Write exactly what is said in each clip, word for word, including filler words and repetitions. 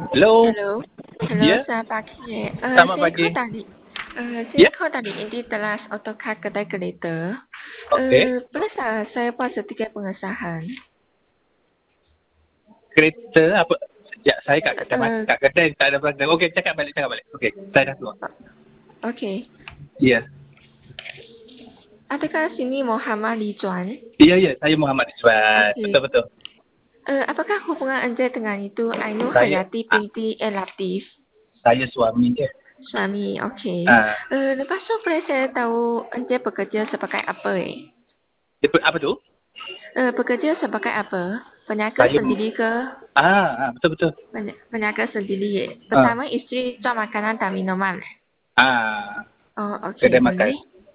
Hello. Halo, halo, Ya, selamat pagi. Uh, selamat saya pagi. call tadi. Uh, saya Ya, call tadi ini telas AutoCAD kedai kereta. okey. Uh, boleh tak saya buat sertifikat pengesahan? Kereta apa? Ya, saya kat kedai, Uh, kat kedai tak ada pelanggan. Okey, cakap balik, cakap balik. Okey, saya dah keluar. Okey. Ya. Adakah sini Muhammad Li Zuan? Ya, ya, saya Muhammad Iswan. Okey. Betul, betul. Uh, apakah hubungan anda dengan itu Ainul Saya, Hayati ah, binti El Latif? saya suami dia. Suami, okey. Ah, Uh, lepas tu boleh saya tahu anda bekerja sebagai apa eh? dia apa tu? Uh, bekerja sebagai apa? Peniaga Saya, sendiri ke? ah, ah betul, betul. Peni- Peniaga sendiri. eh? Ah, Pertama isteri jual makanan dan minuman. eh? ah, Oh, okey, kedai makan. boleh.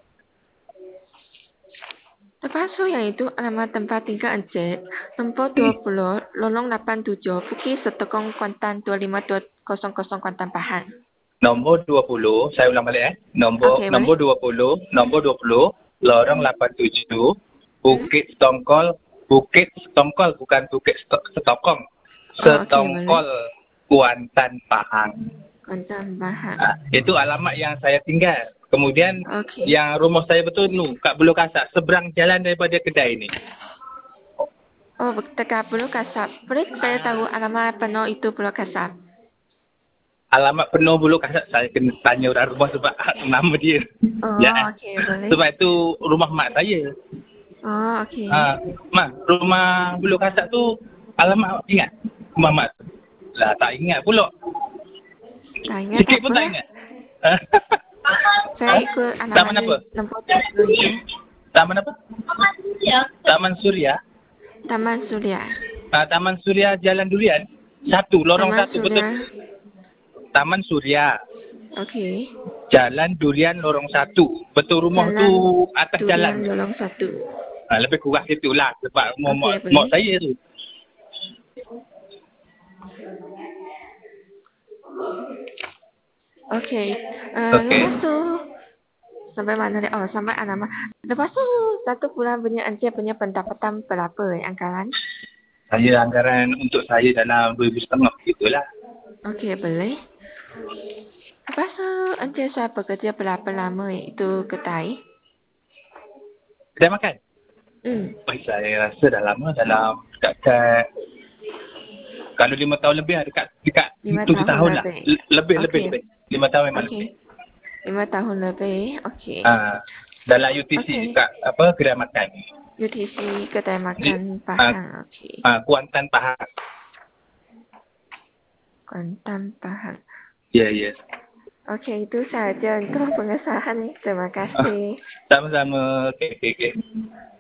Lepas tu yang itu alamat tempat tinggal Encik, nombor dua puluh, Lorong lapan tujuh, Bukit Setekong, Kuantan dua lima dua kosong kosong Kuantan, Pahang. Nombor dua puluh, saya ulang balik eh. Nombor Okey, boleh. nombor dua puluh, nombor dua puluh, Lorong lapan tujuh, Hmm? Bukit Setongkol, Bukit Setongkol bukan Bukit Seto- Setokong. Oh, okey, boleh. Setongkol, Kuantan, Pahang. Kuantan, Pahang. Ah, itu alamat yang saya tinggal. Kemudian Okey. yang rumah saya betul nu kat Beluh Kasar, seberang jalan daripada kedai ni. Oh, dekat Pulau Kasab. Boleh saya tahu alamat penuh itu Pulau Kasab? Alamat penuh Beluh Kasar saya kena tanya orang rumah sebab nama dia. Oh, Ya. eh. okey, boleh. Sebab itu rumah mak saya. Oh, okey. Ah, mak, rumah Beluh Kasar tu alamat awak ingat? Rumah mak tu. Lah tak ingat pula. Tak ingat Sikit tak pun apa tak lah. ingat. Saya ikut Taman alamat apa? nombor dua puluh itu. Taman apa? Taman Suria. Taman Suria. Ah, Taman Suria Jalan Durian. Satu, lorong Taman satu betul. Suria. Taman Suria. Okey. Jalan Durian lorong satu. Betul rumah Jalan tu atas Durian jalan. Lorong satu. Ha, lebih kurang situlah sebab mak, Okey, mak, mak boleh. saya tu. Okey. Uh, Okey. lepas tu sampai mana ni? Oh, sampai alamat. Lepas tu satu bulan punya Encik punya pendapatan berapa eh, anggaran? Saya anggaran untuk saya dalam dua ribu setengah gitulah. Okey, boleh. Lepas tu Encik saya bekerja berapa lama eh, itu kedai? Kedai makan? Hmm. Oh, saya rasa dah lama dalam dekat kalau lima tahun lebih dekat dekat Lima tujuh tahun tahun lah. lebih. Le- Lebih lebih Okey. lebih. Lima tahun memang Okey. lebih. Lima tahun lebih. Okey. Ha, dalam U T C Okey. dekat apa kedai makan. U T C kedai Di, makan ha, Pahang. Okey. ha, Kuantan Pahang. Kuantan, Pahang. Ya, ya. Okey, itu saja untuk pengesahan. Terima Ah, kasih. sama-sama. Okey, okey, okey.